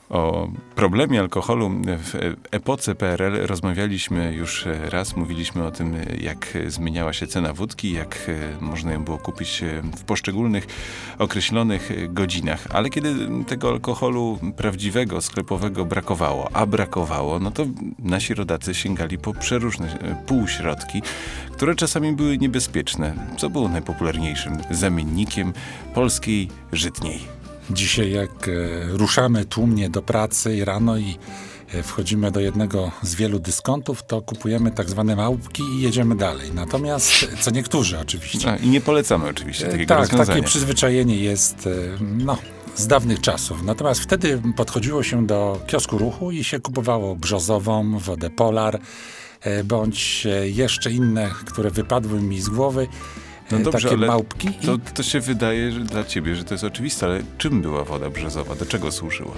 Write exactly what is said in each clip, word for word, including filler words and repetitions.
O problemie alkoholu w epoce P R L rozmawialiśmy już raz. Mówiliśmy o tym, jak zmieniała się cena wódki, jak można ją było kupić w poszczególnych określonych godzinach. Ale kiedy tego alkoholu prawdziwego, sklepowego brakowało, a brakowało, no to nasi rodacy sięgali po przeróżne półśrodki, które czasami były niebezpieczne, co było najpopularniejszym zamiennikiem polskiej żytniej. Dzisiaj jak e, ruszamy tłumnie do pracy i rano i e, wchodzimy do jednego z wielu dyskontów, to kupujemy tak zwane małpki i jedziemy dalej. Natomiast, co niektórzy oczywiście. A, I nie polecamy oczywiście takiego e, Tak, rozwiązania. takie przyzwyczajenie jest e, no, z dawnych czasów. Natomiast wtedy podchodziło się do kiosku ruchu i się kupowało brzozową, wodę Polar, e, bądź e, jeszcze inne, które wypadły mi z głowy. No dobrze, takie ale małpki. To, I to się wydaje że dla ciebie, że to jest oczywiste, ale czym była woda brzozowa? Do czego służyła?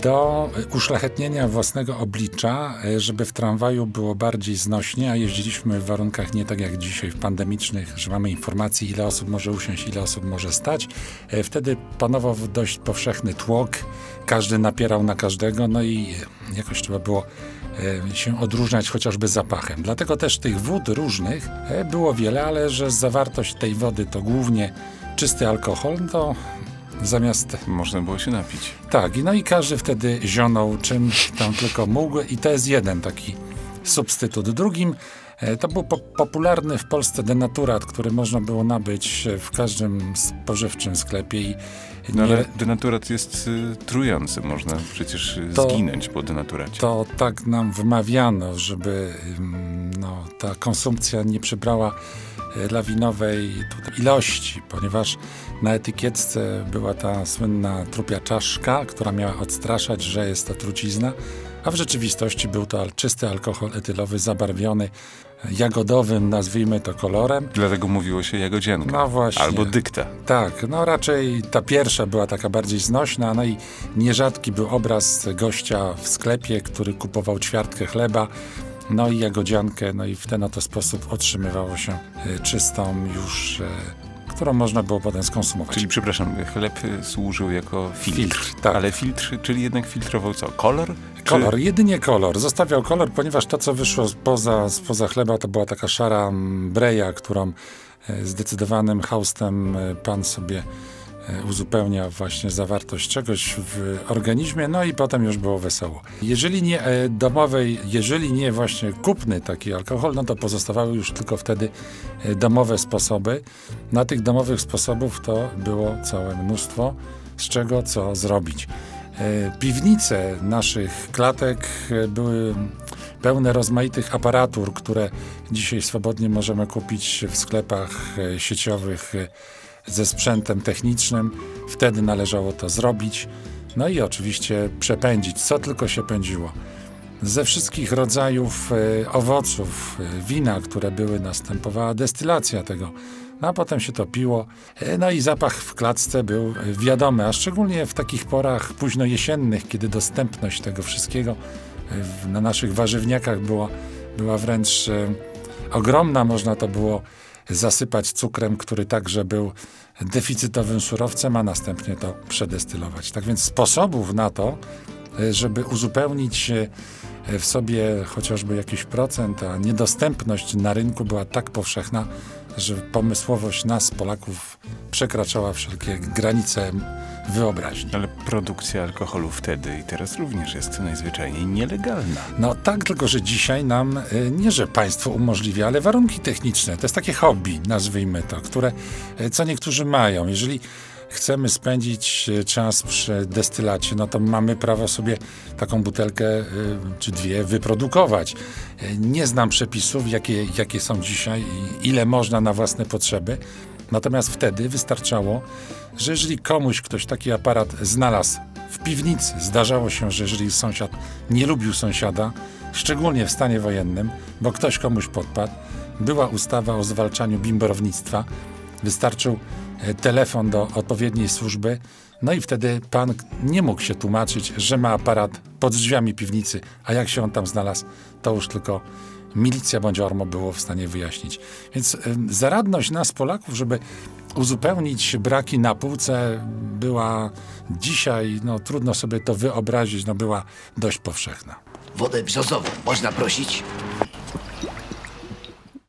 do uszlachetnienia własnego oblicza, żeby w tramwaju było bardziej znośnie, a jeździliśmy w warunkach nie tak jak dzisiaj w pandemicznych, że mamy informacje, ile osób może usiąść, ile osób może stać. Wtedy panował dość powszechny tłok, każdy napierał na każdego, no i jakoś trzeba było się odróżniać chociażby zapachem. Dlatego też tych wód różnych było wiele, ale że zawartość tej wody to głównie czysty alkohol, to zamiast... Można było się napić. Tak, no i każdy wtedy zionął czym tam tylko mógł i to jest jeden taki substytut. Drugim to był po- popularny w Polsce denaturat, który można było nabyć w każdym spożywczym sklepie. I No nie, ale denaturat jest y, trujący. Można przecież y, To- zginąć po denaturacie. to tak nam wymawiano, żeby ym, no, ta konsumpcja nie przybrała e, lawinowej tutaj ilości, ponieważ na etykietce była ta słynna trupia czaszka, która miała odstraszać, że jest to trucizna, a w rzeczywistości był to al- czysty alkohol etylowy zabarwiony jagodowym, nazwijmy to kolorem. Dlatego mówiło się jagodzianka. No właśnie. Albo dykta. Tak, no raczej ta pierwsza była taka bardziej znośna, no i nierzadki był obraz gościa w sklepie, który kupował ćwiartkę chleba, no i jagodziankę, no i w ten oto sposób otrzymywało się e, czystą już, e, którą można było potem skonsumować. Czyli, przepraszam, chleb y, służył jako filtr. Filtr, tak. Ale filtr, czyli jednak filtrował co? Kolor? Kolor, Czy... jedynie kolor. Zostawiał kolor, ponieważ to, co wyszło spoza, spoza chleba, to była taka szara breja, którą e, zdecydowanym haustem e, pan sobie e, uzupełnia właśnie zawartość czegoś w organizmie, no i potem już było wesoło. Jeżeli nie e, domowej, jeżeli nie właśnie kupny taki alkohol, no to pozostawały już tylko wtedy e, domowe sposoby. Na tych domowych sposobów to było całe mnóstwo, z czego co zrobić. E, Piwnice naszych klatek e, były pełne rozmaitych aparatur, które dzisiaj swobodnie możemy kupić w sklepach e, sieciowych e, ze sprzętem technicznym. Wtedy należało to zrobić. No i oczywiście przepędzić, co tylko się pędziło. Ze wszystkich rodzajów e, owoców, e, wina, które były, następowała destylacja tego. No a potem się to piło. E, No i zapach w klatce był e, wiadomy, a szczególnie w takich porach późno jesiennych, kiedy dostępność tego wszystkiego e, w, na naszych warzywniakach była, była wręcz e, ogromna. Można to było zasypać cukrem, który także był deficytowym surowcem, a następnie to przedestylować. Tak więc sposobów na to, e, żeby uzupełnić e, w sobie chociażby jakiś procent, a niedostępność na rynku była tak powszechna, że pomysłowość nas, Polaków, przekraczała wszelkie granice wyobraźni. Ale produkcja alkoholu wtedy i teraz również jest najzwyczajniej nielegalna. No tak, tylko że dzisiaj nam, y, nie że państwo umożliwia, ale warunki techniczne, to jest takie hobby, nazwijmy to, które y, co niektórzy mają. Jeżeli chcemy spędzić y, czas przy destylacie, no to mamy prawo sobie taką butelkę y, czy dwie wyprodukować. Y, nie znam przepisów, jakie, jakie są dzisiaj i ile można na własne potrzeby. Natomiast wtedy wystarczało, że jeżeli komuś ktoś taki aparat znalazł w piwnicy, zdarzało się, że jeżeli sąsiad nie lubił sąsiada, szczególnie w stanie wojennym, bo ktoś komuś podpadł, była ustawa o zwalczaniu bimberownictwa, wystarczył e, telefon do odpowiedniej służby, no i wtedy pan nie mógł się tłumaczyć, że ma aparat pod drzwiami piwnicy, a jak się on tam znalazł, to już tylko milicja bądź ORMO było w stanie wyjaśnić. Więc y, zaradność nas, Polaków, żeby uzupełnić braki na półce była dzisiaj, no trudno sobie to wyobrazić, no była dość powszechna. Wodę brzozową można prosić?